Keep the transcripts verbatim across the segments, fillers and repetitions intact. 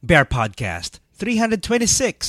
Bear Podcast three twenty-six.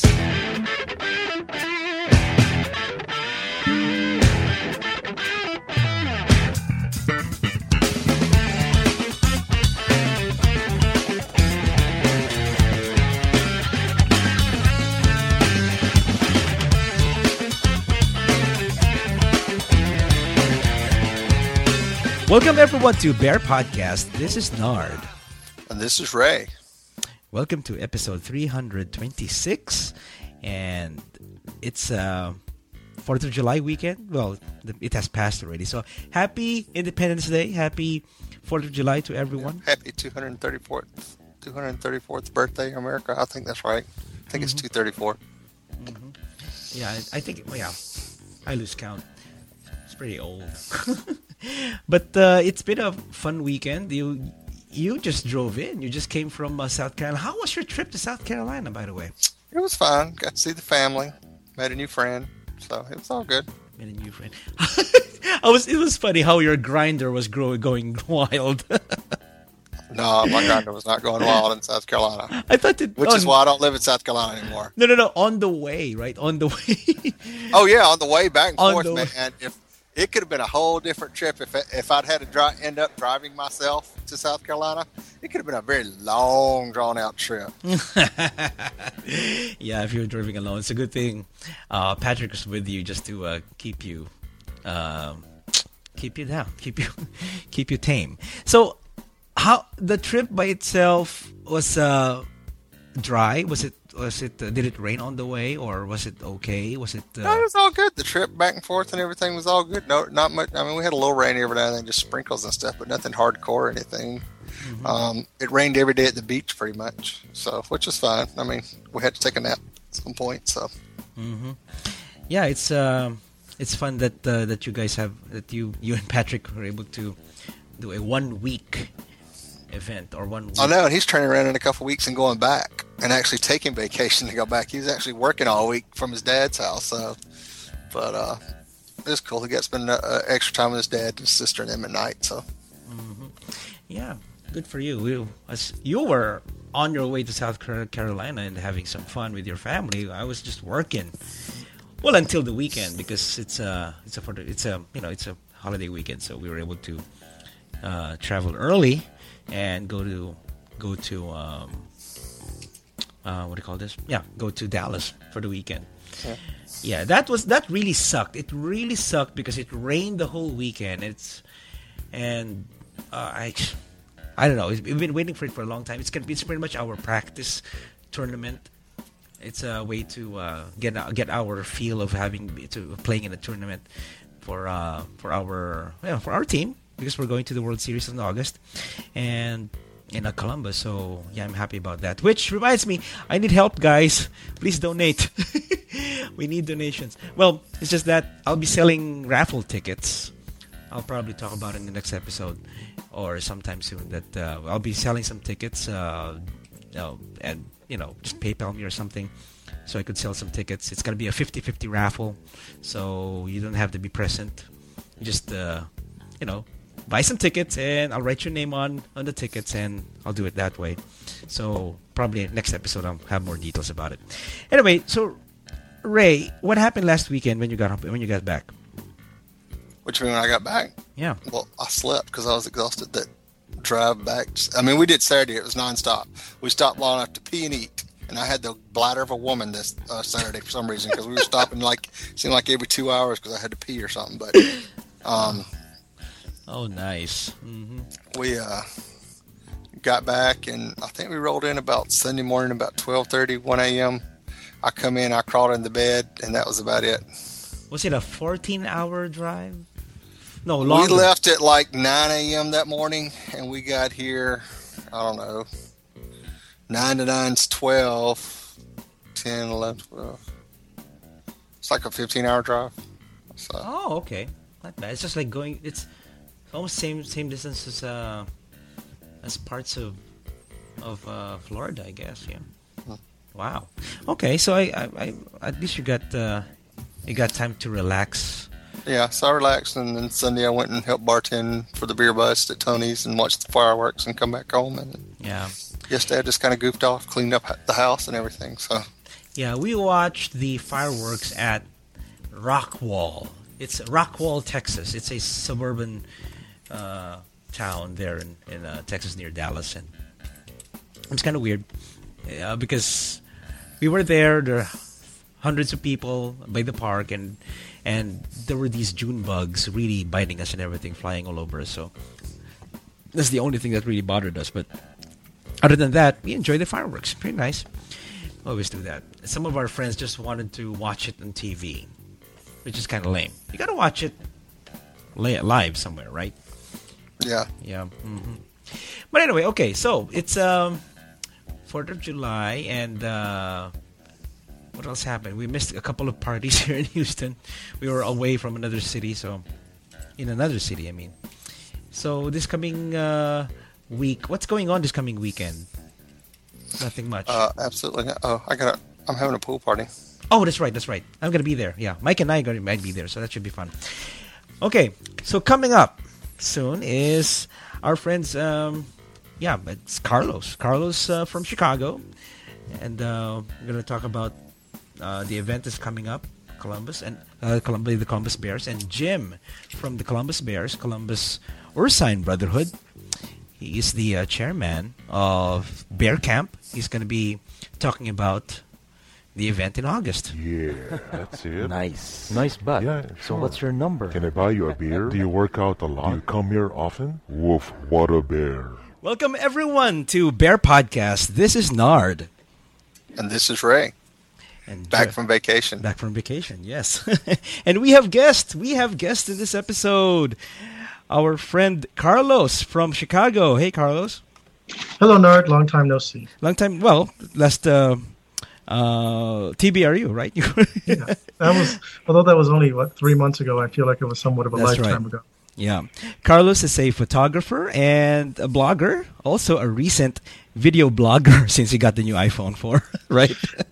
Welcome everyone to Bear Podcast. This is Nard. And this is Ray. Welcome to episode three twenty-six, and it's uh, fourth of July weekend. Well, it has passed already. So happy Independence Day. Happy fourth of July to everyone. Yeah, happy two hundred thirty-fourth, two hundred thirty-fourth birthday, America. I think that's right. I think mm-hmm. it's two thirty-four. Mm-hmm. Yeah, I, I think, well, yeah, I lose count. It's pretty old. But uh, it's been a fun weekend. You you just drove in. You just came from uh, South Carolina. How was your trip to South Carolina, by the way? It was fun. Got to see the family. Met a new friend. So it was all good. Met a new friend. I was. It was funny how your grinder was growing, going wild. No, my grinder was not going wild in South Carolina. I thought it, Which on, is why I don't live in South Carolina anymore. No, no, no. On the way, right? On the way. Oh, yeah. On the way back and on forth, the man. way. If It could have been a whole different trip if if I'd had to dri- end up driving myself to South Carolina. It could have been a very long, drawn-out trip. Yeah, if you were driving alone, it's a good thing. Uh, Patrick was with you just to uh, keep you, uh, keep you down, keep you, keep you tame. So, how the trip by itself was uh, dry? Was it? Was it? Uh, did it rain on the way, or was it okay? Was it? Uh... No, it was all good. The trip back and forth and everything was all good. No, not much. I mean, we had a little rain every now and then, just sprinkles and stuff, but nothing hardcore or anything. Mm-hmm. Um, it rained every day at the beach, pretty much. So, which is fine. I mean, we had to take a nap at some point. So, mm-hmm. Yeah, it's uh, it's fun that uh, that you guys have that you you and Patrick were able to do a one week event or one week. I know, and he's turning around in a couple of weeks and going back and actually taking vacation to go back. He was actually working all week from his dad's house. So, but uh, it was cool. He got to spend uh, extra time with his dad, his sister, and them at night. So, mm-hmm. Yeah, good for you. You, as you were on your way to South Carolina and having some fun with your family. I was just working. Well, until the weekend because it's a it's a it's a you know it's a holiday weekend, so we were able to uh, travel early and go to go to um, uh, what do you call this? Yeah, go to Dallas for the weekend. Yeah. yeah, that was that really sucked. It really sucked because it rained the whole weekend. It's and uh, I I don't know. We've been waiting for it for a long time. It's gonna be, it's pretty much our practice tournament. It's a way to uh, get get our feel of having to playing in a tournament for uh, for our yeah, for our team. Because we're going to the World Series in August and in uh, Columbus. So, yeah, I'm happy about that. Which reminds me, I need help, guys. Please donate. We need donations. Well, it's just that I'll be selling raffle tickets. I'll probably talk about it in the next episode or sometime soon. That uh, I'll be selling some tickets uh, you know, and, you know, just PayPal me or something so I could sell some tickets. It's going to be a fifty-fifty raffle. So, you don't have to be present. You just, uh, you know, buy some tickets and I'll write your name on, on the tickets and I'll do it that way. So probably next episode I'll have more details about it. Anyway, so Ray, what happened last weekend when you got when you got back? Which mean when I got back? Yeah. Well, I slept because I was exhausted. That drive back. I mean, we did Saturday. It was nonstop. We stopped long enough to pee and eat. And I had the bladder of a woman this uh, Saturday for some reason because we were stopping like seemed like every two hours because I had to pee or something. But um. Oh, nice. Mm-hmm. We uh, got back, and I think we rolled in about Sunday morning, about twelve thirty, one a.m. I come in, I crawled in the bed, and that was about it. Was it a fourteen-hour drive? No, longer. We left at like nine a.m. that morning, and we got here, I don't know, nine to nine's twelve, ten, eleven, twelve. It's like a fifteen-hour drive. So. Oh, okay. Not bad. It's just like going, it's almost same same distance as uh as parts of of uh, Florida, I guess. Yeah. Hmm. Wow. Okay, so I, I, I at least you got uh, you got time to relax Yeah, so I relaxed, and then Sunday I went and helped bartend for the beer bust at Tony's and watched the fireworks and come back home. And Yeah. yesterday I just kind of goofed off, cleaned up the house and everything. So Yeah, we watched the fireworks at Rockwall. It's Rockwall, Texas. It's a suburban uh, town there in, in uh, Texas near Dallas. And it's kind of weird uh, because we were there. There are hundreds of people by the park, and and there were these June bugs really biting us and everything, flying all over us. So that's the only thing that really bothered us. But other than that, we enjoyed the fireworks. Pretty nice. Always do that. Some of our friends just wanted to watch it on T V, which is kind of lame. You got to watch it li- live somewhere, right? yeah, Yeah. Mm-hmm. But anyway, okay. So it's um, Fourth of July, and uh, what else happened? We missed a couple of parties here in Houston. We were away from another city, so in another city, I mean. So this coming uh, week, what's going on this coming weekend? Nothing much. uh, absolutely. Not. Oh, I got. I'm having a pool party. Oh, that's right, that's right. I'm gonna be there. Yeah, Mike and I are gonna might be there, so that should be fun. Okay, so coming up soon is our friends. Um, yeah, it's Carlos. Carlos uh, from Chicago, and uh, we're gonna talk about uh, the event that's coming up, Columbus and uh, Columbus, the Columbus Bears, and Jim from the Columbus Bears, Columbus Ursine Brotherhood. He is the uh, chairman of Bear Camp. He's going to be talking about the event in August. Yeah, that's it. Nice. Nice butt. Yeah, So sure. what's your number? Can I buy you a beer? Do you work out a lot? Do you come here often? Woof, what a bear. Welcome, everyone, to Bear Podcast. This is Nard. And this is Ray, And back Je- from vacation. Back from vacation, yes. And we have guests. We have guests in this episode. Our friend Carlos from Chicago. Hey, Carlos. Hello, Nerd. Long time no see. Long time, well, last uh, uh, T B R U, right? Yeah, that was although that was only what three months ago. I feel like it was somewhat of a That's lifetime right. ago. Yeah. Carlos is a photographer and a blogger, also a recent video blogger since he got the new iPhone four, right?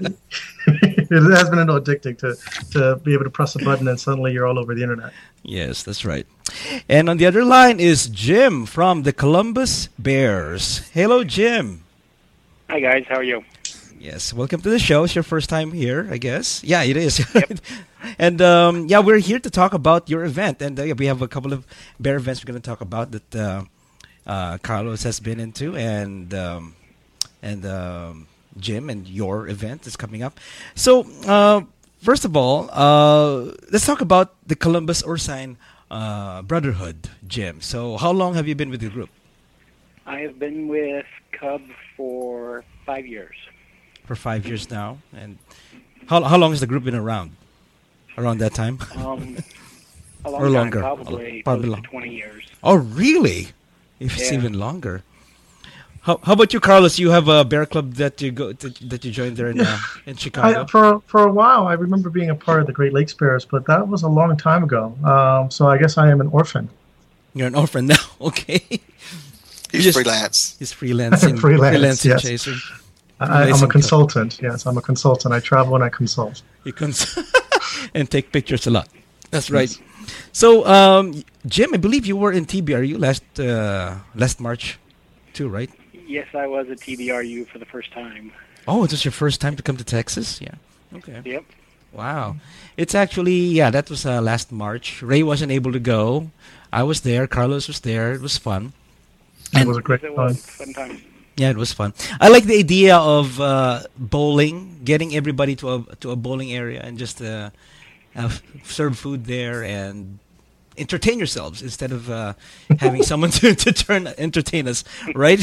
It has been a little addicting to to be able to press a button and suddenly you're all over the internet. Yes, that's right. And on the other line is Jim from the Columbus Bears. Hello, Jim. Hi guys, how are you? Yes, welcome to the show. It's your first time here, I guess. Yeah, it is. And um, yeah, we're here to talk about your event. And uh, yeah, we have a couple of bear events we're going to talk about that uh, uh, Carlos has been into, and um, and um, Jim, and your event is coming up. So uh, first of all, uh, let's talk about the Columbus Ursine uh, Brotherhood, Jim. So how long have you been with the group? I have been with Cub for five years. For five years now. And how how long has the group been around? Around that time? Um, a long Or time, longer. probably, Probably close long. to twenty years. Oh, really? If it's Yeah. even longer. How how about you, Carlos? You have a bear club that you go that, that you joined there in uh, in Chicago. I, for for a while, I remember being a part of the Great Lakes Bears, but that was a long time ago. Um, so I guess I am an orphan. You're an orphan now, okay? He's just- freelance. He's freelancing, Freelance, freelancing yes. chaser. I, I'm a Amazing. consultant. Yes, I'm a consultant. I travel and I consult. You can and take pictures a lot. That's right. So, um, Jim, I believe you were in T B R U last uh, last March, too, right? Yes, I was at T B R U for the first time. Oh, it was your first time to come to Texas? Yeah. Okay. Yep. Wow. It's actually, yeah, that was uh, last March. Ray wasn't able to go. I was there. Carlos was there. It was fun. It And- was a great It fun. was fun time. Yeah, it was fun. I like the idea of uh, bowling, getting everybody to a to a bowling area and just uh, have, serve food there and entertain yourselves instead of uh, having someone to, to turn entertain us, right?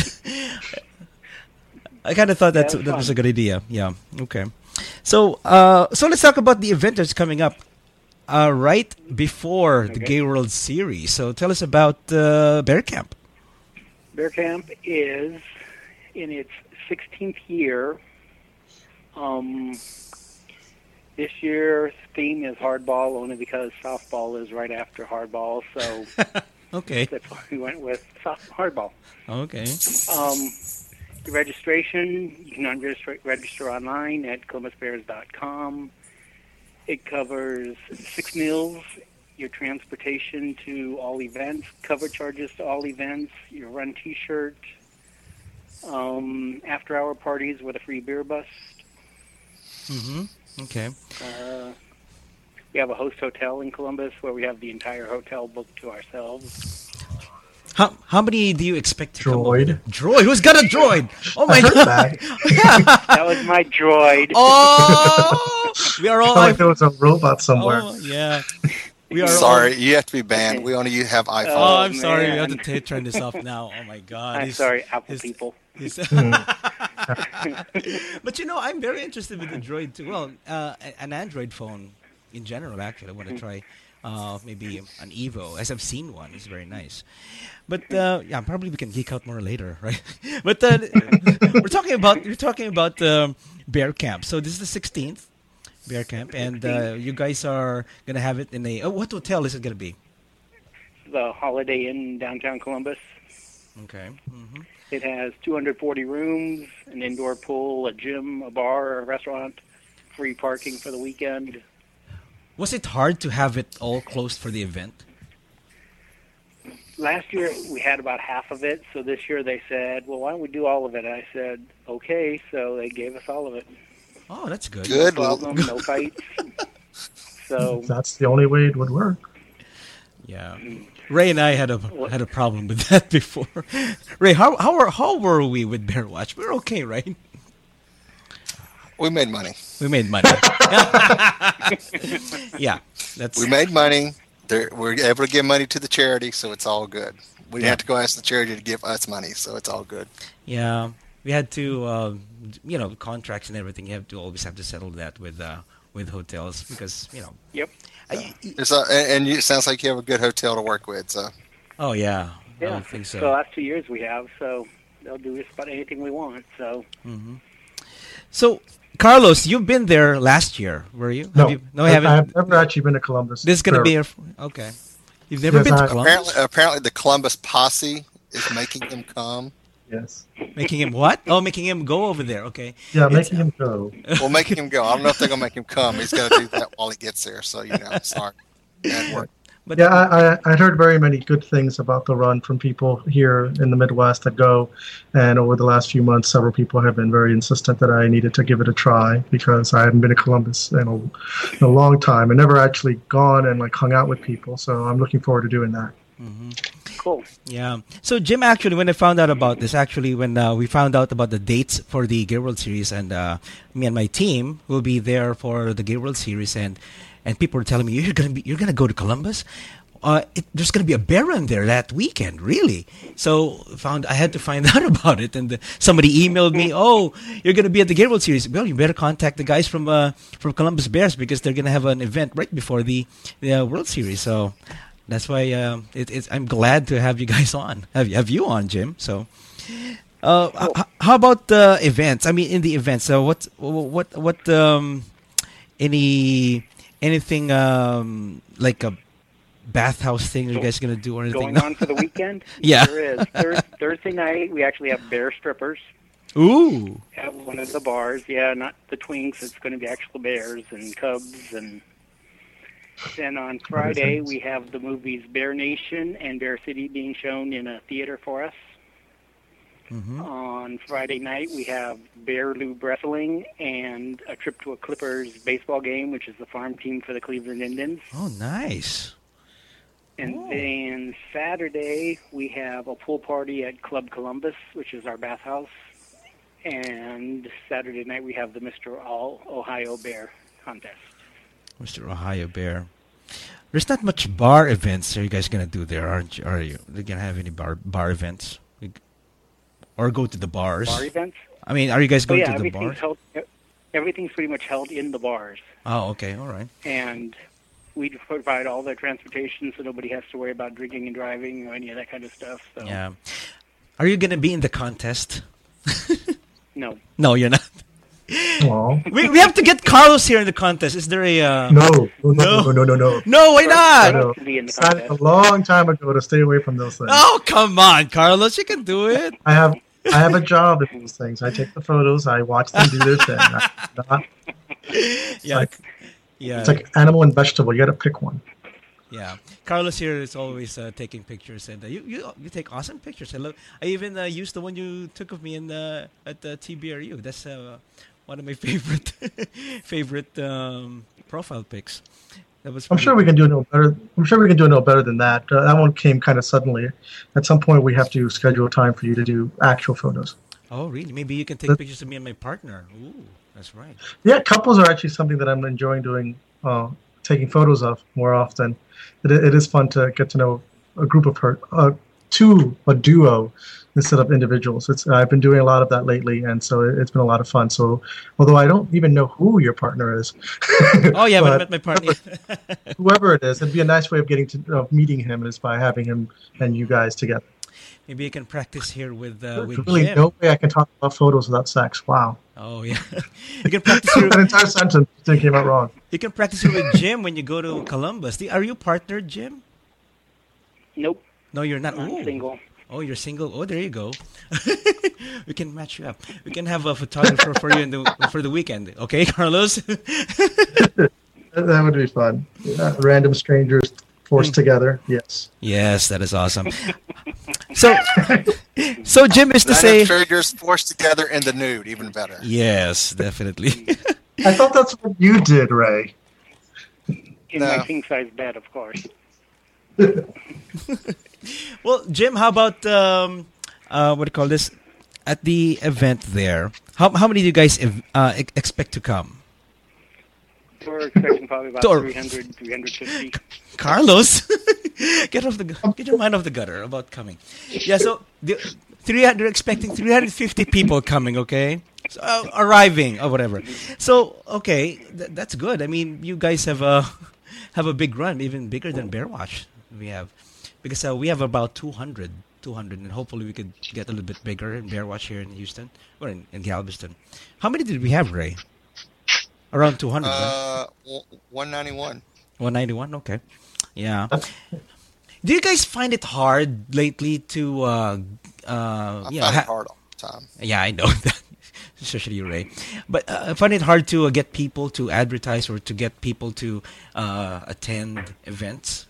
I kind of thought that's, Yeah, it was that was a fun. good idea. Yeah. Okay. So uh, so let's talk about the event that's coming up uh, right before the Okay. Gay World Series. So tell us about uh, Bear Camp. Bear Camp is in its sixteenth year. Um, this year's theme is hardball, only because softball is right after hardball, so Okay. that's why we went with soft hardball. Okay. Um, the registration, you can register, register online at columbus bears dot com. It covers six meals your transportation to all events, cover charges to all events, your run T-shirt, um, after-hour parties with a free beer bus. Mm-hmm. Okay. Uh, we have a host hotel in Columbus where we have the entire hotel booked to ourselves. How how many do you expect to come Droid. over? Droid. Who's got a droid? Oh my I heard god. that. That was my droid. Oh, we are I all. felt like there was a robot somewhere. Oh yeah. We are Sorry, all. you have to be banned. We only have iPhone. Oh, Oh, I'm sorry. We have to man. t- turn this off now. Oh my god. I'm He's- sorry, Apple he's- people. he's- Hmm. But you know, I'm very interested with the Droid too. Well, uh, an Android phone in general. Actually, I want to try uh, maybe an Evo, as I've seen one. It's very nice. But uh, yeah, probably we can geek out more later, right? But uh, we're talking about we're talking about um, Bear Camp. So this is the sixteenth Bear Camp, and uh, you guys are gonna have it in a. Oh, what hotel is it gonna be? The Holiday Inn downtown Columbus. Okay. hmm It has two hundred forty rooms, an indoor pool, a gym, a bar, a restaurant, free parking for the weekend. Was it hard to have it all closed for the event? Last year we had about half of it, so this year they said, well, why don't we do all of it? I said, okay, so they gave us all of it. Oh, that's good. Good. No problem, no fights. So, That's the only way it would work. Yeah, Ray and I had a had a problem with that before. Ray, how how were how were we with Bear Watch? We were okay, right? We made money. We made money. Yeah, that's We made money. There, we're able to give money to the charity, so it's all good. We didn't Yeah. have to go ask the charity to give us money, so it's all good. yeah. We had to, um, you know, contracts and everything. You have to always have to settle that with uh, with hotels because you know. yep. I, It's a, and and you, it sounds like you have a good hotel to work with. So oh yeah, I Yeah, would think so. the last two years we have, so they'll do just about anything we want. So, So, Carlos, you've been there last year, were you? No, Have you, no, I I, haven't. I have never actually been to Columbus. This is gonna Sure. be your okay. You've never Yes, been to I- Columbus, apparently, apparently the Columbus posse is making him come. Yes. making him what? Oh, making him go over there. Okay. Yeah, It's- making him go. Well, making him go. I don't know if they're gonna make him come. He's got to do that while he gets there. So you know, sorry. Bad work. But Yeah, I, I I'd heard very many good things about the run from people here in the Midwest that go, and over the last few months, several people have been very insistent that I needed to give it a try because I hadn't been to Columbus in a, in a long time and never actually gone and like hung out with people. So I'm looking forward to doing that. cool. Yeah. So Jim, actually, when I found out about this, actually, when uh, we found out about the dates for the Gear World Series, and uh, me and my team will be there for the Gear World Series, and and people were telling me you're gonna be you're gonna go to Columbus. Uh, it, there's gonna be a bear run there that weekend, really. So found I had to find out about it, and uh, somebody emailed me, "Oh, you're gonna be at the Gear World Series. Well, you better contact the guys from uh, from Columbus Bears because they're gonna have an event right before the the uh, World Series." So. That's why um, it, it's, I'm glad to have you guys on. Have you, have you on, Jim? So, uh, h- how about the events? I mean, in the events, so what, what, what, um, any, anything um, like a bathhouse thing you guys gonna do or anything? Going on for the weekend? Yeah. There is. Thurs Thursday night, we actually have bear strippers Ooh, at one of the bars. Yeah, not the twinks. It's going to be actual bears and cubs. And then on Friday, we have the movies Bear Nation and Bear City being shown in a theater for us. Mhm. On Friday night, we have Bear Lube Wrestling and a trip to a Clippers baseball game, which is the farm team for the Cleveland Indians. oh, nice. And Oh. then Saturday, we have a pool party at Club Columbus, which is our bathhouse. And Saturday night, we have the Mister All Ohio Bear contest. Mister Ohio Bear. There's not much bar events are you guys gonna do there, aren't you? Are you? Are you gonna have any bar bar events? Or go to the bars? Bar events? I mean, are you guys Oh, going yeah, to the everything's bars? held. Everything's pretty much held in the bars, Oh, okay, all right. and we provide all the transportation, so nobody has to worry about drinking and driving or any of that kind of stuff. So Yeah. Are you gonna be in the contest? no, No, you're not. Aw. We we have to get Carlos here in the contest. Is there a? Uh... No, no, No. no, no, no, no. No, why I not? know. to be in the Decided a contest. long time ago to stay away from those things. Oh, come on, Carlos, you can do it. I have I have a job in those things. I take the photos. I watch them do their thing. I, not, Yeah, like- yeah. it's like animal and vegetable. You got to pick one. Yeah, Carlos here is always uh, taking pictures, and uh, you, you you take awesome pictures. I love. I even uh, used the one you took of me in the at the T B R U. That's uh, one of my favorite favorite um, profile pics. That was. I'm sure we can do no better. I'm sure we can do no better than that. Uh, that one came kind of suddenly. At some point, we have to schedule a time for you to do actual photos. Oh, really? Maybe you can take pictures of me and my partner. Ooh, that's right. Yeah, couples are actually something that I'm enjoying doing, uh, taking photos of more often. It, it is fun to get to know a group of her, uh, two, a duo, instead of individuals. It's I've been doing a lot of that lately, and so it, it's been a lot of fun. So, although I don't even know who your partner is, oh yeah, but, I met my partner. Whoever it is, it'd be a nice way of getting to of meeting him is by having him and you guys together. Maybe you can practice here with uh, There's with really Jim. no way I can talk about photos without sex. Wow. Oh yeah, you can practice here. That entire sentence came out wrong. You can practice here with Jim when you go to Columbus. The- Are you partnered, Jim? Nope. No, you're not. I'm Ooh. single. Oh, you're single. Oh, there you go. We can match you up. We can have a photographer for you in the for the weekend. Okay, Carlos. That that would be fun. Uh, random strangers forced together. Yes. Yes, that is awesome. So, so Jim is to Random say. strangers forced together in the nude, even better. Yes, definitely. I thought that's what you did, Ray. In No. my king size bed, of course. Well, Jim, how about um, uh, what do you call this? At the event there, how how many do you guys ev- uh, ex- expect to come? We're expecting probably about Door. three hundred, three hundred fifty. Carlos, get off the gu- get your mind off the gutter about coming. Yeah, so the three hundred expecting three hundred fifty people coming. Okay, so, uh, arriving or whatever. So okay, th- that's good. I mean, you guys have a have a big run, even bigger than Bear Watch. We have because uh, we have about two hundred, two hundred, and hopefully we could get a little bit bigger in Bear Watch here in Houston or in, in Galveston. How many did we have, Ray? Around two hundred. Right? Uh, one ninety-one. one ninety-one, okay. Yeah. Do you guys find it hard lately to, uh, uh, I you know, find it ha- hard all the time. yeah, I know that, especially you, Ray. But uh, I find it hard to uh, get people to advertise or to get people to uh, attend events.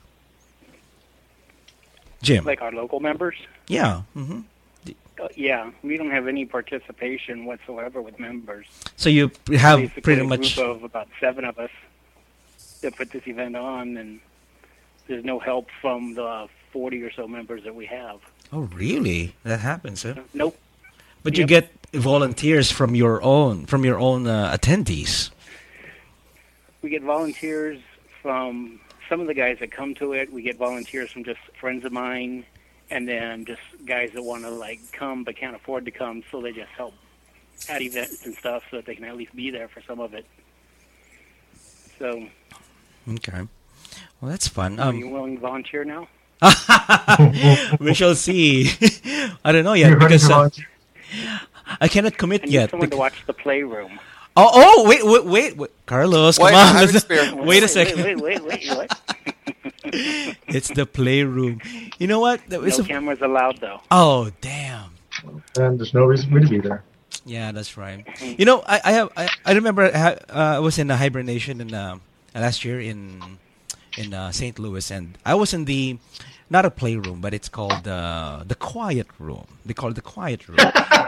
Jim. Like our local members. Yeah. hmm Uh, yeah, we don't have any participation whatsoever with members. So you have Basically pretty a much. group of about seven of us that put this event on, and there's no help from the forty or so members that we have. Oh, really? That happens, huh? Nope. But you Yep. get volunteers from your own from your own uh, attendees. We get volunteers from some of the guys that come to it. We get volunteers from just friends of mine, and then just guys that want to like come but can't afford to come, so they just help at events and stuff so that they can at least be there for some of it. So, Okay. Well, that's fun. are you Um, willing to volunteer now? we shall see. I don't know yet You're ready because to uh, volunteer? I cannot commit I need yet. someone bec- to watch the playroom. oh, oh, wait, wait, wait, wait. Carlos, Wait, come I on. have Let's- experience. wait a second. Wait, wait, wait, wait. what? It's the playroom. You know what? That was No a- cameras allowed, though. oh, damn. And there's no reason for me to be there. Yeah, that's right. You know, I I have I, I remember I, ha- uh, I was in a hibernation in uh, last year in in uh, Saint Louis, and I was in the not a playroom, but it's called uh, the quiet room. They call it the quiet room,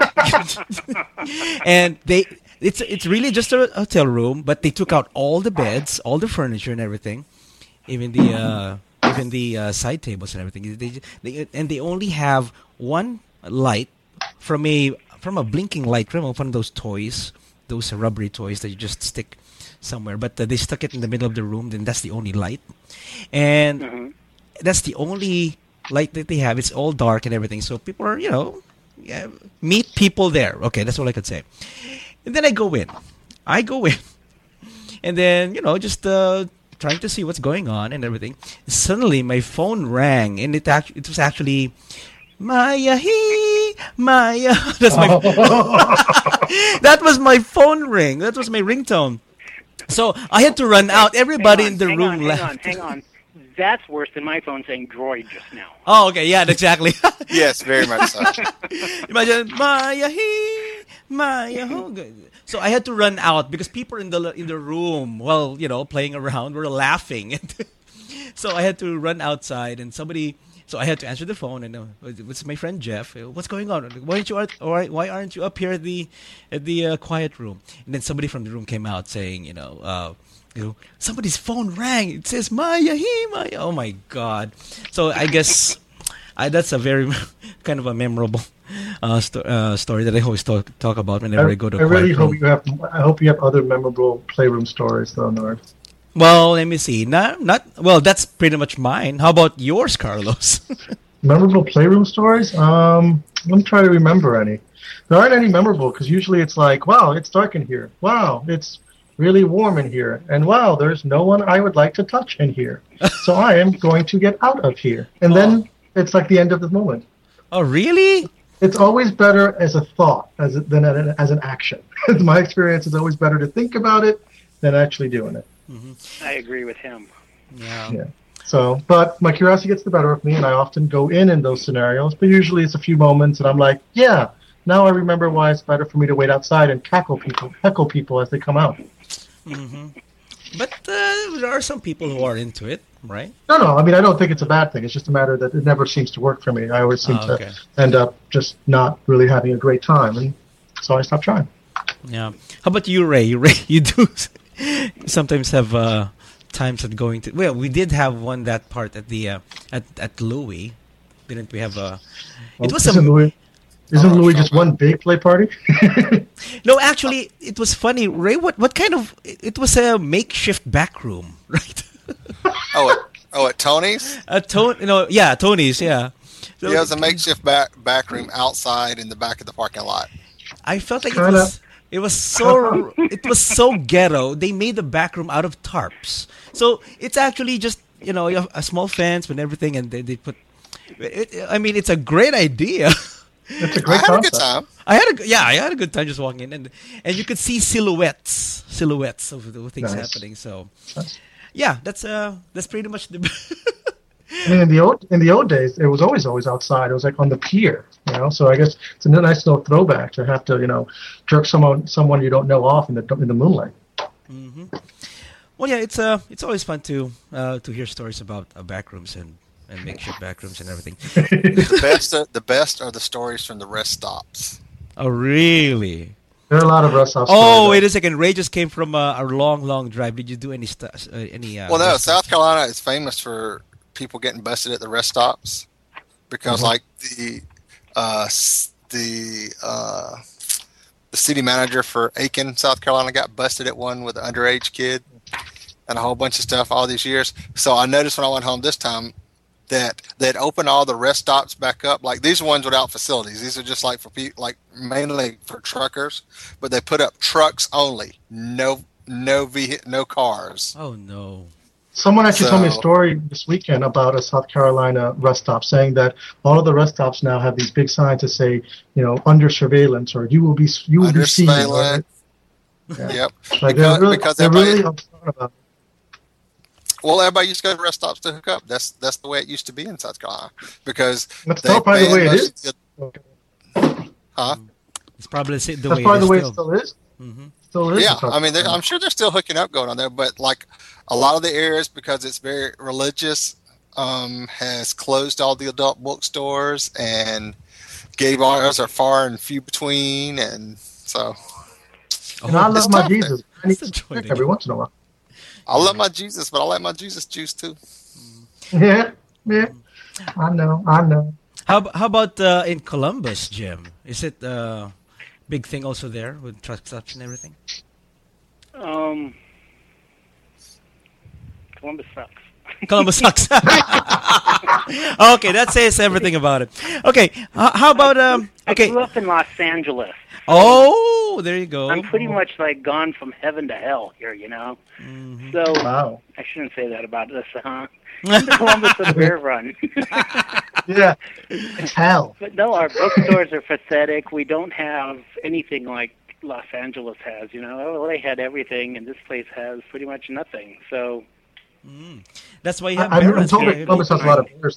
and they it's it's really just a hotel room, but they took out all the beds, all the furniture, and everything, even the uh, even the uh, side tables and everything. They, they and they only have one light from a from a blinking light from one of those toys, those rubbery toys that you just stick somewhere. But uh, they stuck it in the middle of the room. Then that's the only light, and Mhm. that's the only light that they have. It's all dark and everything. So people are, you know, yeah, meet people there. Okay, that's all I could say. And then I go in. I go in, and then you know, just uh, trying to see what's going on and everything. Suddenly, my phone rang, and it act- it was actually. Maya he Maya. That's my. That was my phone ring. That was my ringtone. So I had to run out. Everybody Hang on, in the hang room on, hang left. on, hang on. That's worse than my phone saying droid just now. Oh, okay, yeah, exactly. Yes, very much so. Imagine Maya he Maya ho. So I had to run out because people in the in the room, well, you know, playing around, were laughing. So I had to run outside, and somebody. So I had to answer the phone, and uh, it's my friend Jeff. Uh, What's going on? Why aren't you? Out, why, why aren't you up here at the at the uh, quiet room? And then somebody from the room came out saying, you know, uh, you know, somebody's phone rang. It says Maya, he Maya. Oh my God! So I guess I, that's a very kind of a memorable uh, sto- uh, story that I always talk talk about whenever I, I go to. I a quiet really hope room. you have. I hope you have other memorable playroom stories, though, Nord. Well, let me see. Not, not well. That's pretty much mine. How about yours, Carlos? Memorable playroom stories? Um, let me try to remember any. There aren't any memorable because usually it's like, wow, it's dark in here. Wow, it's really warm in here. And wow, there's no one I would like to touch in here. So I am going to get out of here. And Oh. then it's like the end of the moment. Oh, really? It's always better as a thought as a, than a, as an action. My experience is always better to think about it than actually doing it. I agree with him. Yeah. Yeah. So, but my curiosity gets the better of me, and I often go in in those scenarios. But usually, it's a few moments, and I'm like, "Yeah, now I remember why it's better for me to wait outside and cackle people, heckle people as they come out." hmm But uh, there are some people who are into it, right? No, no, I mean, I don't think it's a bad thing. It's just a matter that it never seems to work for me. I always seem Oh, okay. to end up just not really having a great time, and so I stopped trying. Yeah. How about you, Ray? You, Ray, you do sometimes have uh, times at going to. Well, we did have one that part at the uh, at at Louis, didn't we have a? It was isn't a Louis, isn't Oh, Louis so just one big play party? no. Actually, it was funny. Ray, what what kind of? It was a makeshift back room, right? Oh, at, oh, at Tony's? A Tony, you know, yeah, Tony's, yeah. So Yeah, it was a makeshift back back room outside in the back of the parking lot. I felt like it Kinda. was it was so it was so ghetto. They made the back room out of tarps, so it's actually just you know a, a small fence and everything, and they, they put. It, I mean, it's a great idea. It's a I great had a concept. good time. I had a g- yeah, I had a good time just walking in, and and you could see silhouettes, silhouettes of the things Nice. happening. So Nice. yeah, that's uh that's pretty much the. I mean, in the old in the old days, it was always always outside. It was like on the pier, you know. So I guess it's a nice little throwback to have to, you know, jerk someone someone you don't know off in the in the moonlight. hmm Well, yeah, it's uh it's always fun to uh to hear stories about uh, back rooms and and makeshift back rooms and everything. The best, are, the best are the stories from the rest stops. Oh, really? There are a lot of rest stops. Oh, wait a second. Ray just came from uh, a long, long drive. Did you do any stu- uh, any? Uh, Well, no, rest South stops? Carolina is famous for people getting busted at the rest stops because, Mhm. like the uh, s- the uh, the city manager for Aiken, South Carolina, got busted at one with an underage kid and a whole bunch of stuff all these years. So I noticed when I went home this time that they'd open all the rest stops back up. Like these are ones without facilities. These are just like for people, like mainly for truckers, but they put up trucks only, no no vehi- no cars. Oh no. Someone actually told me a So- story this weekend about a South Carolina rest stop, saying that all of the rest stops now have these big signs that say, you know, under surveillance or you will be you will Under be seen. surveillance. Yeah. Yep. Like Because- they're really, because they're everybody- really upfront about it. Well, everybody used to go to rest stops to hook up. That's that's the way it used to be in South Carolina because That's they not probably the banned way it most is. of the- Okay. Huh? It's probably the, sa- the That's way probably it the is way still. it still is. hmm Still is. Yeah, in South I mean, they're- Carolina. I'm sure they're still hooking up going on there, but like a lot of the areas, because it's very religious, um, has closed all the adult bookstores, and gay bars are far and few between, and so And I Oh, love my tough there. Jesus. I need It's a to joy check to every get. once in a while. I love my Jesus, but I like my Jesus juice too. Yeah, yeah. I know, I know. How ab- how about uh, in Columbus, Jim? Is it a uh, big thing also there with truck stops and everything? Um, Columbus sucks. Columbus sucks. Okay, that says everything about it. Okay, h- how about um? I Okay. grew up in Los Angeles. Oh, there you go. I'm pretty much like gone from heaven to hell here, you know. Mhm. So Wow. I shouldn't say that about this, huh? I'm the Columbus of Bear Run. Yeah, it's hell. But no, our bookstores are pathetic. We don't have anything like Los Angeles has, you know. L A had everything, and this place has pretty much nothing. So Mm. That's why you I, have I'm, I'm barrels told here. that Columbus has a lot of bears.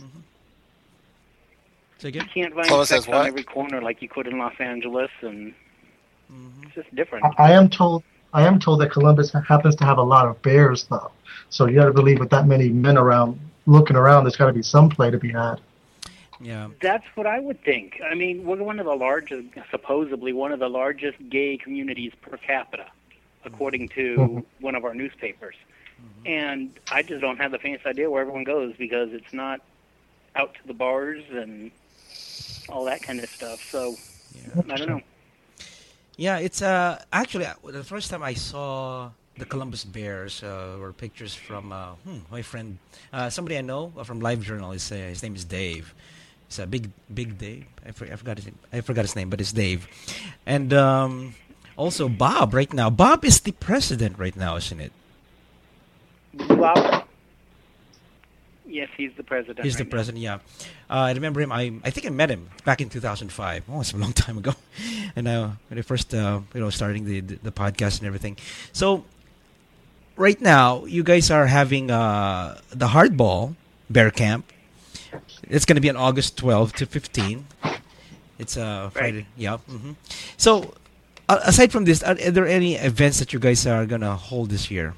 Say you again? can't find Columbus sex has what? on every corner like you could in Los Angeles, and Mhm. it's just different. I, I am told. I am told that Columbus ha- happens to have a lot of bears, though. So you got to believe with that many men around looking around, there's got to be some play to be had. Yeah. That's what I would think. I mean, we're one of the largest, supposedly one of the largest gay communities per capita, according to Mhm. one of our newspapers. And I just don't have the faintest idea where everyone goes because it's not out to the bars and all that kind of stuff. So I don't know. Yeah, it's uh actually uh, the first time I saw the Columbus Bears uh, were pictures from uh, hmm, my friend, uh, somebody I know uh, from LiveJournal. His uh, his name is Dave. It's a big big Dave. I, for, I forgot his name. I forgot his name, but it's Dave. And um, also Bob right now. Bob is the president right now, isn't it? Well, yes, he's the president. He's the right now. president. Yeah, uh, I remember him. I I think I met him back in two thousand five. Oh, it's a long time ago. And uh, when I first uh, you know starting the, the the podcast and everything. So right now, you guys are having uh, the Hardball Bear Camp. It's going to be on August twelfth to fifteenth. It's uh, Friday. Yeah. hmm So uh, aside from this, are, are there any events that you guys are going to hold this year?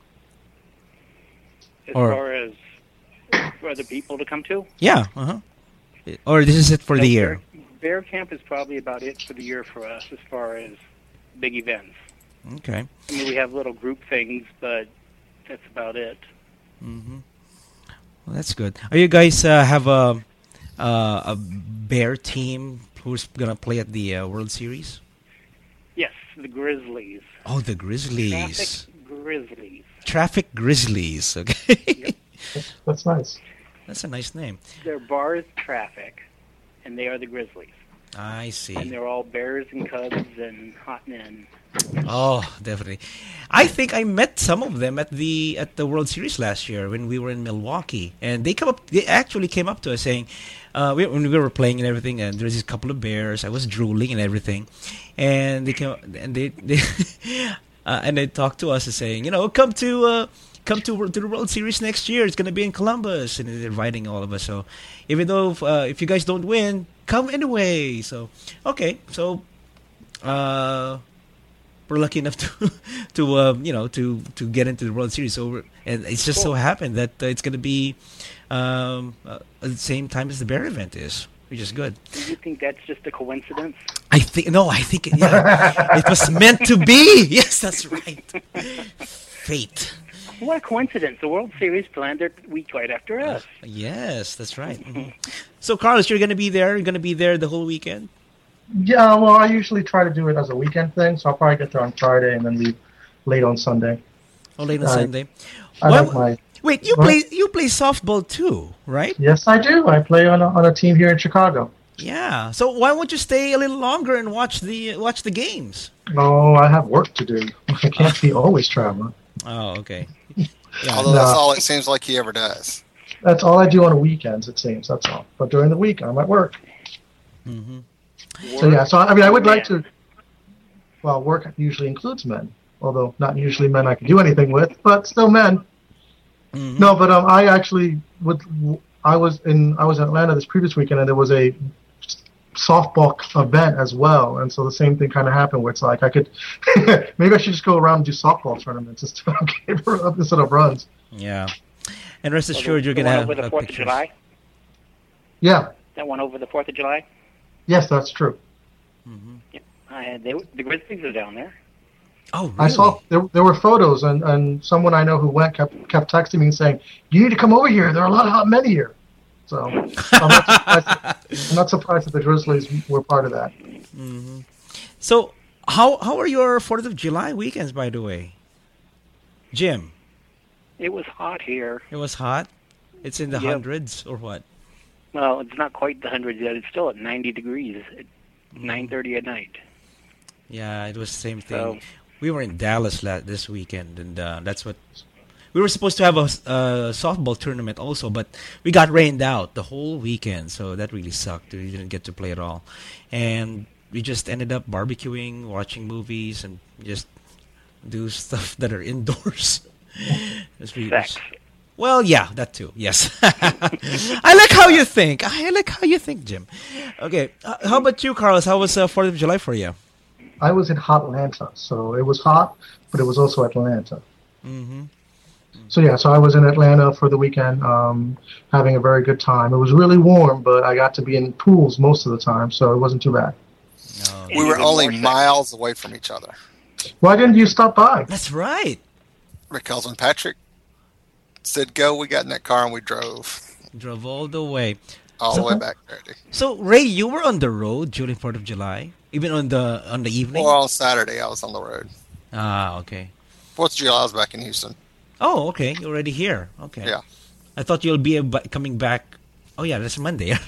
As Or- far as for other people to come to. Yeah. Uh-huh. Or this is it for No, the year? Bear, Bear Camp is probably about it for the year for us as far as big events. Okay. I mean, we have little group things, but that's about it. Mm-hmm. Well, that's good. Are you guys uh, have a uh, a bear team who's gonna play at the uh, World Series? Yes, the Grizzlies. Oh, the Grizzlies. Traffic Grizzlies. Traffic Grizzlies. Okay. That's, that's nice. That's a nice name. Their bar is Traffic, and they are the Grizzlies. I And see. they're all bears and cubs and hot men. Oh, definitely. I think I met some of them at the at the World Series last year when we were in Milwaukee, and they come up. They actually came up to us saying, uh, we, when we were playing and everything, and there was this couple of bears. I was drooling and everything, and they came and they they uh, and they talked to us and saying, you know, come to. Uh, Come to, to the World Series next year. It's going to be in Columbus, and they're inviting all of us. So, even though if, uh, if you guys don't win, come anyway. So, okay. So, uh, we're lucky enough to to uh, you know to to get into the World Series. So, we're, and it's just so happened that uh, it's going to be um, uh, at the same time as the Bear event is, which is good. Do you think that's just a coincidence? I think no, I think yeah, it was meant to be. Yes, that's right. Fate. What a coincidence. The World Series planned their week right after us. Yes, that's right. Mhm. So, Carlos, you're going to be there. You're going to be there the whole weekend. Yeah, well, I usually try to do it as a weekend thing, so I'll probably get there on Friday and then leave late on Sunday. Oh, late on I- Sunday. I Well, like my Wait, you What? play you play softball too, right? yes, I do. I play on a, on a team here in Chicago. Yeah. So why won't you stay a little longer and watch the watch the games? Oh, I have work to do. I can't be always traveling. Oh, okay. Although No. that's all it seems like he ever does. That's all I do on the weekends, it seems. That's all. But during the week, I'm at work. hmm So yeah. So I mean, I would like to. Well, work usually includes men, although not usually men I can do anything with, but still men. hmm No, but um, I actually would. I was in. I was in Atlanta this previous weekend, and there was a softball event as well, and so the same thing kind of happened. Where it's like I could, maybe I should just go around and do softball tournaments instead of instead of runs. Yeah. And rest So assured, the- you're the gonna one have over the uh, Fourth of pictures. July. Yeah. That one over the Fourth of July. Yes, that's true. hmm I, they, the Grizzlies are down there. Oh, really? I saw there, there were photos, and, and someone I know who went kept kept texting me and saying, "You need to come over here. There are a lot of hot men here." So I'm not surprised, I'm not surprised that the Grizzlies were part of that. hmm So, how how are your Fourth of July weekends, by the way, Jim? It was hot here. It was hot. It's in the Yep. hundreds or what? Well, it's not quite the hundreds yet. It's still at ninety degrees at nine thirty at night. Yeah, it was the same thing. So- We were in Dallas la- this weekend, and uh, that's what we were supposed to have a, a softball tournament also, but we got rained out the whole weekend, so that really sucked. We didn't get to play at all, and we just ended up barbecuing, watching movies, and just do stuff that are indoors. It's really- Sex. Well, yeah, that too. Yes, I like how you think. I like how you think, Jim. Okay, uh, how about you, Carlos? How was uh, Fourth of July for you? I was in hot Atlanta, so it was hot, but it was also Atlanta. Mm-hmm. So yeah, so I was in Atlanta for the weekend, um, having a very good time. It was really warm, but I got to be in pools most of the time, so it wasn't too bad. No. We were Even only more sex. miles away from each other. Why didn't you stop by? That's right. Because when Patrick said go, we got in that car and we drove Drove all the way. all So- the way back there. So Ray, you were on the road during Fourth of July, even on the on the evening. Well, on Saturday, I was on the road. Ah, okay. Fourth of July, I was back in Houston. Oh, okay. You're already here. Okay. Yeah. I thought you'll be ab- coming back. Oh yeah, that's Monday. uh,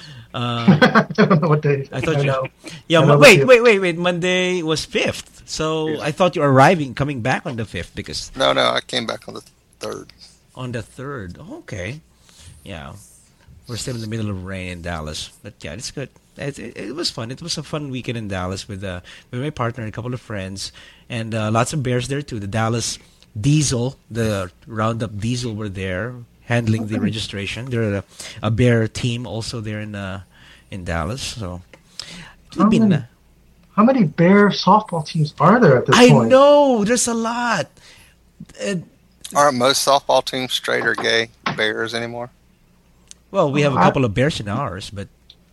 I don't know what day. I thought I you. know. Yeah. I Mo- know wait, what wait, wait, wait. Monday was fifth. So Yeah. I thought you were arriving, coming back on the fifth because No, no, I came back on the third. on the third. Okay. Yeah. We're still in the middle of rain in Dallas, but yeah, it's good. It, it, it was fun. It was a fun weekend in Dallas with uh, with my partner and a couple of friends, and uh, lots of bears there too. The Dallas Diesel, the Roundup Diesel, were there handling the registration. They're a, a bear team also there in uh, in Dallas. So it's How been, many, uh, how many Bear softball teams are there at this I point? know there's a lot. Uh, Aren't most softball teams straight or gay bears anymore? well, we have a I- couple of bears in ours, but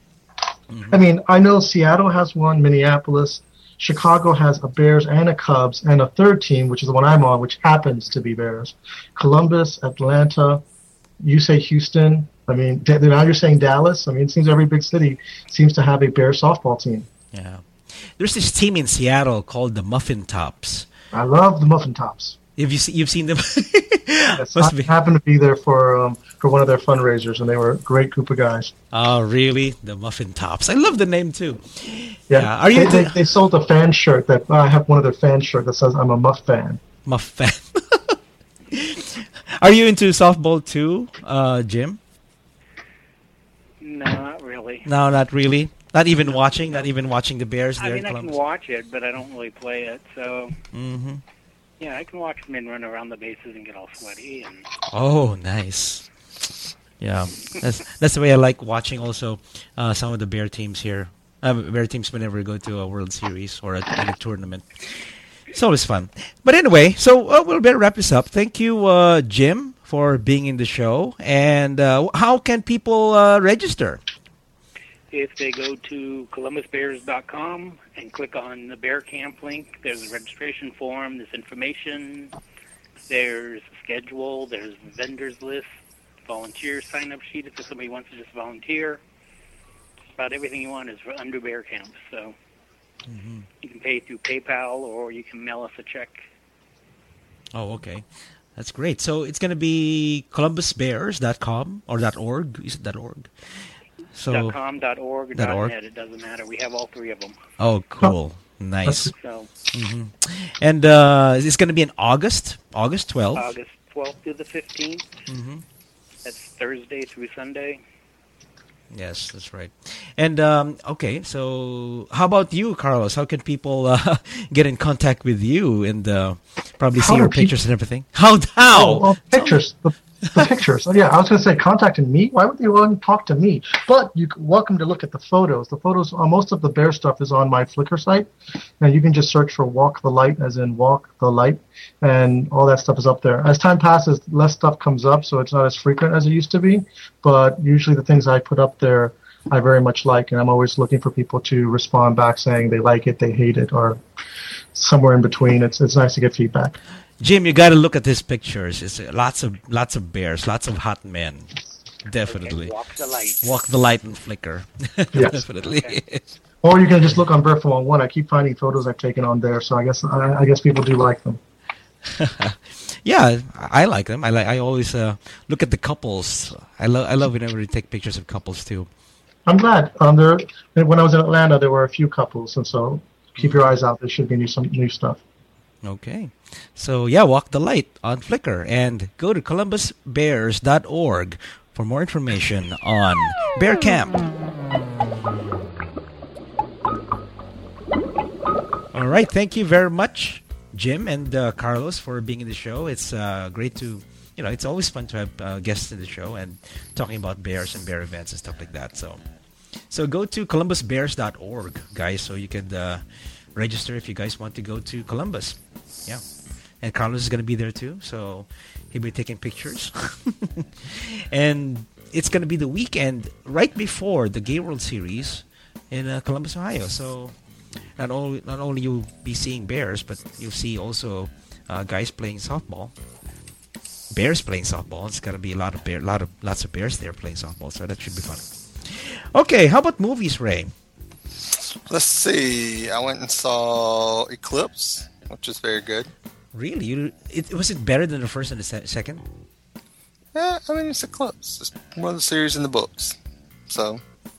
I mean, I know Seattle has one, Minneapolis, Chicago has a Bears and a Cubs, and a third team, which is the one I'm on, which happens to be Bears. Columbus, Atlanta, you say Houston. I mean, d- now you're saying Dallas. I mean, it seems every big city seems to have a Bears softball team. yeah, there's this team in Seattle called the Muffin Tops. I love the Muffin Tops. Have you see, you've seen them? Yes, Must I be. happened to be there for um, for one of their fundraisers, and they were a great group of guys. Oh, really? The Muffin Tops. I love the name too. Yeah, Yeah, are you They, they, into- they sold a fan shirt that I have one of their fan shirt that says I'm a Muff fan. Muff fan. Are you into softball too, uh, Jim? No, not really. No, not really. Not even watching. Not even watching the Bears I there mean, in I can Columbus. watch it, but I don't really play it. So, Mm-hmm. yeah, I can watch men run around the bases and get all sweaty. And Oh, nice. Yeah, that's that's the way I like watching. Also, uh, some of the Bear teams here. Uh, Bear teams whenever we go to a World Series or a, in a tournament. It's always fun. But anyway, so uh, we'll better wrap this up. Thank you, uh, Jim, for being in the show. And uh, how can people uh, register? if they go to columbus bears dot com and click on the Bear Camp link, there's a registration form, there's information, there's a schedule, there's vendors list, volunteer sign-up sheet if somebody wants to just volunteer. About everything you want is for under Bear Camp. So you can pay through PayPal or you can mail us a check. Oh, okay. That's great. So it's going to be columbus bears dot com or .org. Is it .org? So, .com, .org, dot org. .net, it doesn't matter. We have all three of them. oh, cool. Nice. So hmm And uh, it's going to be in August, August twelfth. August twelfth to the fifteenth. hmm That's Thursday through Sunday. Yes, that's right. And um, okay, so how about you, Carlos? How can people uh, get in contact with you and uh, probably see How your do peop- pictures and everything? How? How? Oh, well, pictures. The, the pictures. Oh, yeah, I was going to say contacting me. Why would they want to talk to me? But you're welcome to look at the photos. The photos, uh, most of the bear stuff is on my Flickr site. And you can just search for Walk the Light, as in Walk the Light. And all that stuff is up there. As time passes, less stuff comes up, so it's not as frequent as it used to be. But usually the things I put up there, I very much like. And I'm always looking for people to respond back saying they like it, they hate it, or somewhere in between. It's, it's nice to get feedback. Jim, you got to look at these pictures. It's uh, lots of lots of bears, lots of hot men. Definitely. And walk the light. Walk the light and Flickr. Yes. Definitely. Or you can just look on Bear four one one. I keep finding photos I've taken on there, so I guess I, I guess people do like them. Yeah, I like them. I like. I always uh, look at the couples. I love. I love whenever you take pictures of couples too. I'm glad. Um, there, when I was in Atlanta, there were a few couples, and so keep your eyes out. There should be new, some new stuff. Okay. So yeah, walk the light on Flickr and go to columbus bears dot org for more information on Bear Camp. All right. Thank you very much, Jim and uh, Carlos, for being in the show. It's uh, great to, you know, it's always fun to have uh, guests in the show and talking about bears and bear events and stuff like that. So, so go to columbus bears dot org, guys, so you could uh, register if you guys want to go to Columbus. Yeah. And Carlos is going to be there too, so he'll be taking pictures. And it's going to be the weekend right before the Gay World Series in uh, Columbus, Ohio. So not only not only you'll be seeing Bears, but you'll see also uh, guys playing softball. Bears playing softball. It's going to be a lot of bear, lot of lots of Bears there playing softball, so that should be fun. Okay, how about movies, Ray? Let's see. I went and saw Eclipse, which is very good. Really? You, it, was it better than the first and the se- second? Yeah, I mean, it's Eclipse. It's one of the series in the books. So,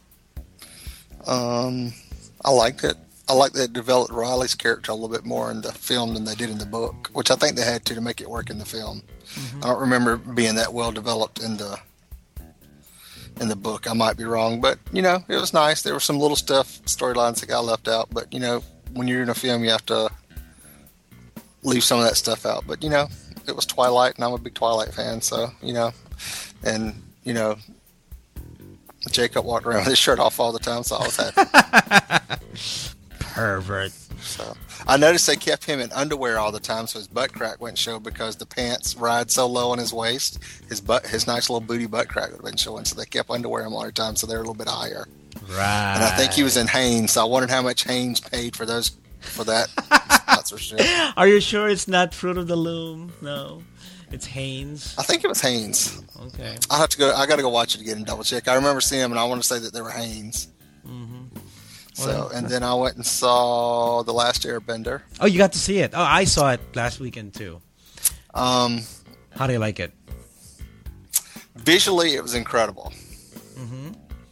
um, I liked it. I like that it developed Riley's character a little bit more in the film than they did in the book, which I think they had to to make it work in the film. Mm-hmm. I don't remember being that well developed in the in the book. I might be wrong, but, you know, it was nice. There were some little stuff, storylines that got left out, but, you know, when you're in a film, you have to leave some of that stuff out. But, you know, it was Twilight, and I'm a big Twilight fan, so, you know, and, you know, Jacob walked around with his shirt off all the time, so I was happy. Pervert. So I noticed they kept him in underwear all the time, so his butt crack wouldn't show because the pants ride so low on his waist. His butt, his nice little booty butt crack would have been showing, so they kept underwear him all the time, so they're a little bit higher. Right. And I think he was in Hanes, so I wondered how much Hanes paid for those for that sponsorship. Are you sure it's not Fruit of the Loom? No, it's Hanes. I think it was Hanes. Okay. I have to go. I got to go watch it again and double check. I remember seeing them, and I want to say that they were Hanes. Mm-hmm. So, Well, and then I went and saw The Last Airbender. Oh, you got to see it. Oh, I saw it last weekend too. Um, How do you like it? visually, it was incredible. Mm-hmm.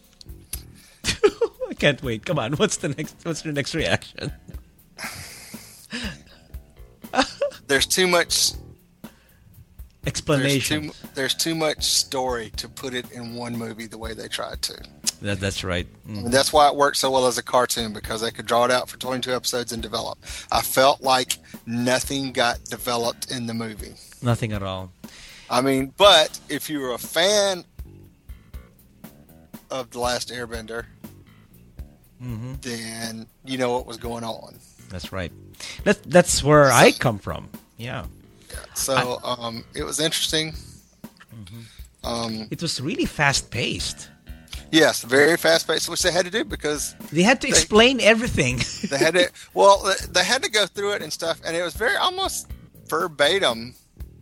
I can't wait. Come on. What's the next? What's your next reaction? There's too much Explanation. There's too, there's too much story to put it in one movie the way they tried to. That, that's right. I Mm. mean, that's why it worked so well as a cartoon, because they could draw it out for twenty-two episodes and develop. I felt like nothing got developed in the movie. Nothing at all. I mean, but if you were a fan of The Last Airbender, Mm-hmm. then you know what was going on. That's right. That, that's where I come from. Yeah. So um, it was interesting. Mm-hmm. Um, It was really fast-paced. yes, very fast paced, which they had to do because They had to They- explain everything. they had to. Well, they had to go through it and stuff, and it was very almost verbatim.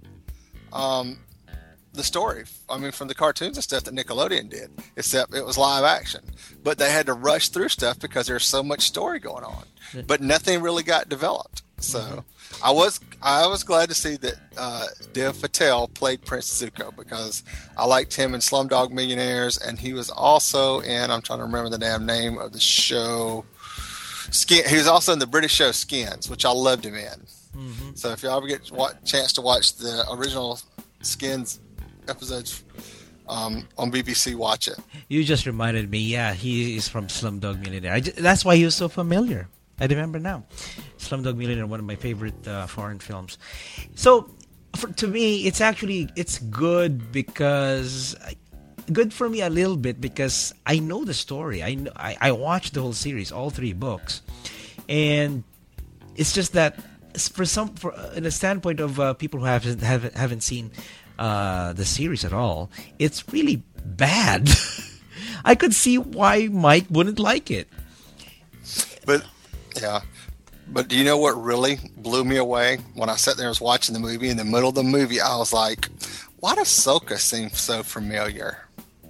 Um, the story. I mean, from the cartoons and stuff that Nickelodeon did, except it was live action. But they had to rush through stuff because there's so much story going on. But nothing really got developed. So mm-hmm. I was I was glad to see that uh, Dev Patel played Prince Zuko, because I liked him in Slumdog Millionaires, and he was also in, I'm trying to remember the damn name of the show, Skin. He was also in the British show Skins, which I loved him in. Mm-hmm. So if y'all ever get a chance to watch the original Skins episodes um, on B B C, watch it. You just reminded me. Yeah, he is from Slumdog Millionaire. I just, that's why he was so familiar. I remember now. Slumdog Millionaire, one of my favorite uh, foreign films. So, for, to me, it's actually it's good because good for me a little bit because I know the story. I know, I, I watched the whole series, all three books, and it's just that for some, for in a standpoint of uh, people who haven't haven't haven't seen uh, the series at all, it's really bad. I could see why Mike wouldn't like it. But yeah, but do you know what really blew me away when I sat there and was watching the movie? In the middle of the movie, I was like, "Why does Sokka seem so familiar?"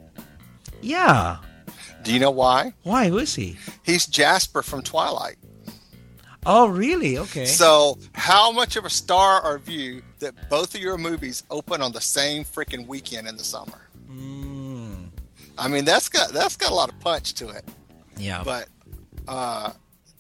Yeah. Do you know why? Why? Who is he? He's Jasper from Twilight. Oh, really? Okay. So, how much of a star are you that both of your movies open on the same freaking weekend in the summer? Mm. I mean, that's got that's got a lot of punch to it. Yeah. But uh,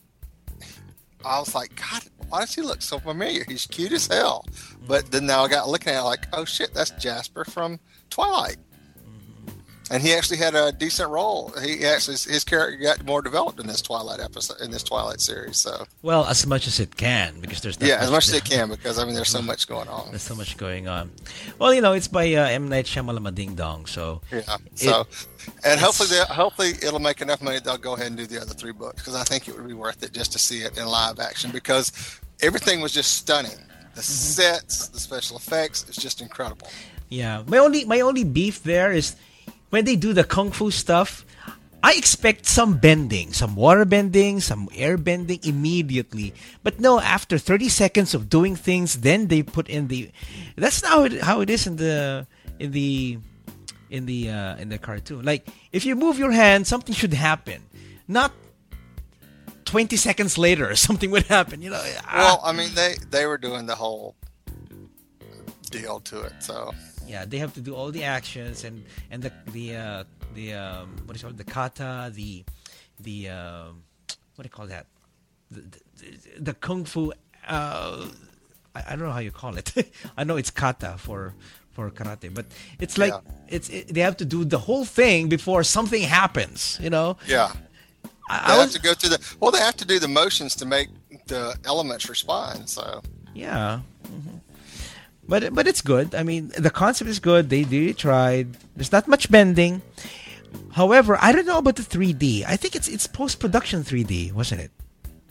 I was like, God, why does he look so familiar? He's cute as hell. But then now I got looking at it like, oh shit, that's Jasper from Twilight. and he actually had a decent role. He actually his character got more developed in this Twilight episode, in this Twilight series. So Well, as much as it can, because there's that yeah, as much as there- it can, because I mean, there's so much going on. There's so much going on. Well, you know, it's by uh, M. Night Shyamalan Ding Dong, so Yeah. So, and hopefully, they, hopefully it'll make enough money. They'll go ahead and do the other three books, because I think it would be worth it just to see it in live action, because everything was just stunning. The sets, the special effects, it's just incredible. yeah. My only my only beef there is when they do the kung fu stuff. I expect some bending, some water bending, some air bending immediately. But no, after thirty seconds of doing things, then they put in the. That's not how it, how it is in the in the in the uh, in the cartoon. Like if you move your hand, something should happen, not twenty seconds later something would happen. You know. Well, I mean, they they were doing the whole deal to it, so Yeah, they have to do all the actions and and the the uh, the um, what is it called, the kata, the the um, what do you call that, the, the, the kung fu. Uh, I, I don't know how you call it. I know it's kata for for karate, but it's like Yeah. it's it, they have to do the whole thing before something happens. You know. yeah. I, They I have was, to go through the well. They have to do the motions to make the elements respond. So yeah. hmm But but it's good. I mean, the concept is good. They really tried. There's not much bending. However, I don't know about the three D. I think it's it's post production three D, wasn't it?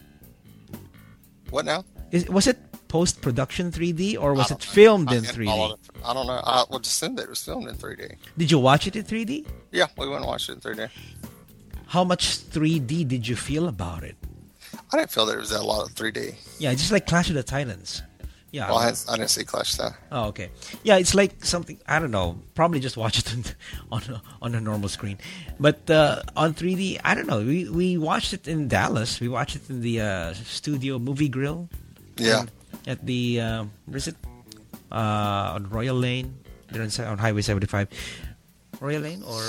what now? Is, was it post production three D or was I it don't know. filmed I in can't three D? follow it. I don't know. I would assume that it was filmed in three D. Did you watch it in three D? Yeah, we went and watched it in three D. How much three D did you feel about it? I didn't feel there was a lot of three D. Yeah, just like Clash of the Titans. Yeah. Well, I, hadn't- I didn't see Clash though. Oh, okay. Yeah, it's like something, I don't know. Probably just watch it on on a, on a normal screen, but uh, on three D, I don't know. We we watched it in Dallas. We watched it in the uh, studio movie grill. Yeah. And at the uh, where is it? Uh, on Royal Lane. They're on, on Highway seventy-five. Royal Lane or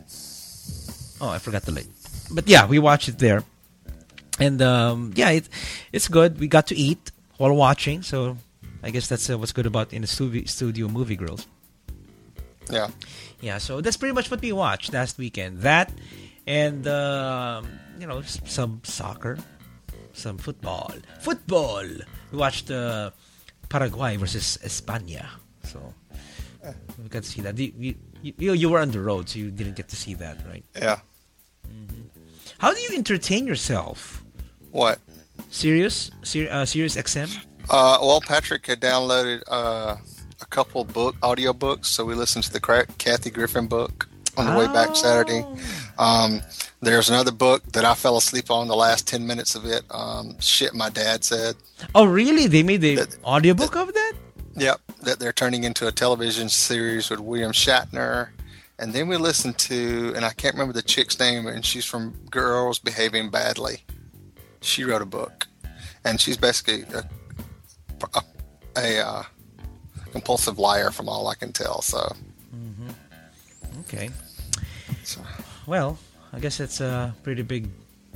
oh, I forgot the lane. But yeah, we watched it there, and um, yeah, it it's good. We got to eat while watching, so. I guess that's uh, what's good about in the studio, studio movie grills. Yeah. Yeah, so that's pretty much what we watched last weekend. That and, um, you know, s- some soccer, some football. Football! We watched uh, Paraguay versus España. So we got to see that. You, you, you, you were on the road, so you didn't get to see that, right? Yeah. How do you entertain yourself? What? Sirius? Sir, uh, Sirius X M? Uh, well, Patrick had downloaded uh, a couple book audio books, so we listened to the Cra- Kathy Griffin book on the way back Saturday. Um, there's another book that I fell asleep on the last ten minutes of it. Um, shit, my dad said. Oh, really? They made the That- audiobook of that? Yep, that they're turning into a television series with William Shatner. And then we listened to, and I can't remember the chick's name, and she's from Girls Behaving Badly. She wrote a book, and she's basically a, a, a uh, compulsive liar, from all I can tell. So, Okay. so Well, I guess that's a pretty big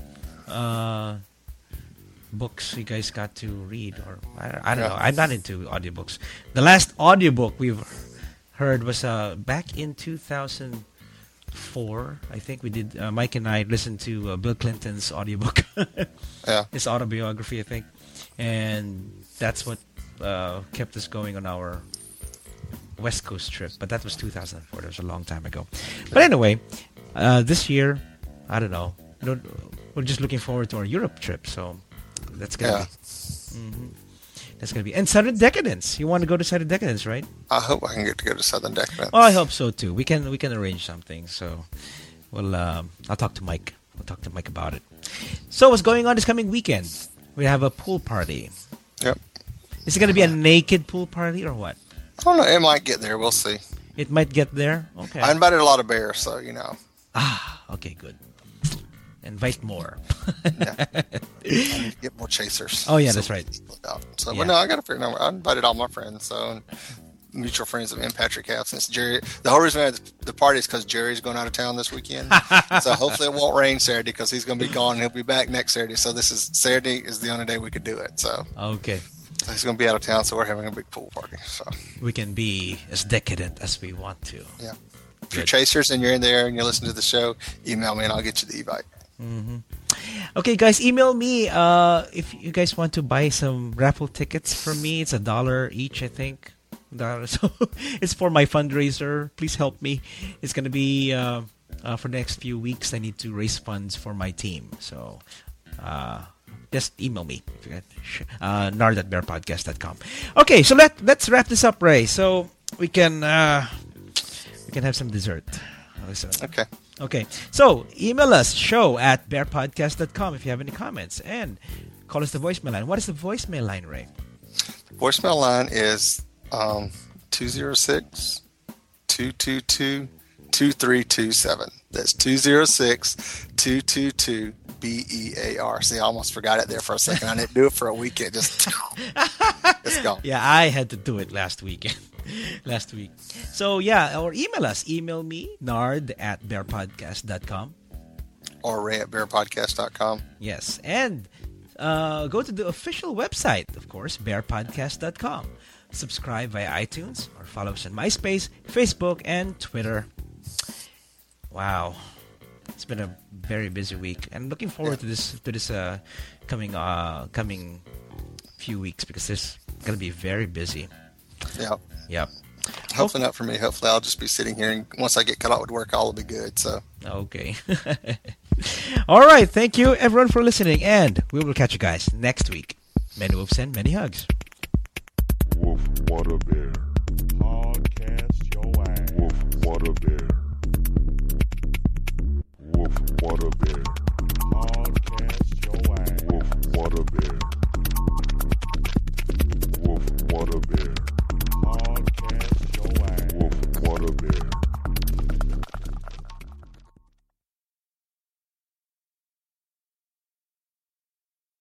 uh, books you guys got to read, or I, I don't Yeah. know. I'm not into audiobooks. The last audiobook we've heard was uh, back in two thousand four. I think we did. Uh, Mike and I listened to uh, Bill Clinton's audiobook, yeah, his autobiography, I think, and that's what uh, kept us going on our West Coast trip. But that was two thousand four. That was a long time ago. But anyway, uh, this year, I don't know. You know, we're just looking forward to our Europe trip. So that's gonna yeah. be. hmm That's gonna be. And Southern Decadence. You want to go to Southern Decadence, right? I hope I can get to go to Southern Decadence. Oh, I hope so too. We can we can arrange something. So, well, um, I'll talk to Mike. We'll talk to Mike about it. So, what's going on this coming weekend? We have a pool party. Yep. Is it going to be a naked pool party or what? I don't know. It might get there. We'll see. It might get there. Okay. I invited a lot of bears, so you know. Ah, okay, good. Invite more. Yeah. I need to get more chasers. Oh, yeah, So that's right. we can split out. So, Yeah. well, no, I got a fair number. I invited all my friends. So, and mutual friends of me and Patrick have, since Jerry. The whole reason we had the party is because Jerry's going out of town this weekend. So hopefully it won't rain Saturday, because he's going to be gone and he'll be back next Saturday. So this is Saturday is the only day we could do it. So Okay. he's going to be out of town. So we're having a big pool party. So We can be as decadent as we want to. yeah. If you're Good. chasers and you're in there and you listen to the show, email me and I'll get you the e-bike. Mm-hmm. Okay, guys, email me uh, if you guys want to buy some raffle tickets from me. It's a dollar each, I think. Dollar. So it's for my fundraiser. Please help me. It's going to be uh, uh, for the next few weeks. I need to raise funds for my team. So uh, just email me. Uh, nard at bear podcast dot com. Okay, so let, let's wrap this up, Ray. So we can, uh, we can have some dessert. Listen. Okay. Okay, so email us, show at bear podcast dot com if you have any comments. And call us the voicemail line. What is the voicemail line, Ray? Voicemail line is um, two oh six, two two two, two three two seven. That's two oh six, two two two, B E A R. See, I almost forgot it there for a second. I didn't do it for a week. It just, it's gone. Yeah, I had to do it last weekend. last week. So, yeah, or email us. Email me, nard at bear podcast dot com. Or Ray at bear podcast dot com. Yes, and uh, go to the official website, of course, bear podcast dot com. Subscribe via iTunes or follow us on MySpace, Facebook, and Twitter. Wow. It's been a very busy week. And looking forward Yeah. to this to this uh, coming uh, coming few weeks because it's going to be very busy. Yeah. Yep. Hopefully not for me. Hopefully I'll just be sitting here and once I get cut out with work, all will be good. So. Okay. All right. Thank you, everyone, for listening. And we will catch you guys next week. Many wolves and many hugs. Woof, what a bear. Podcast your ass. Woof, what a bear.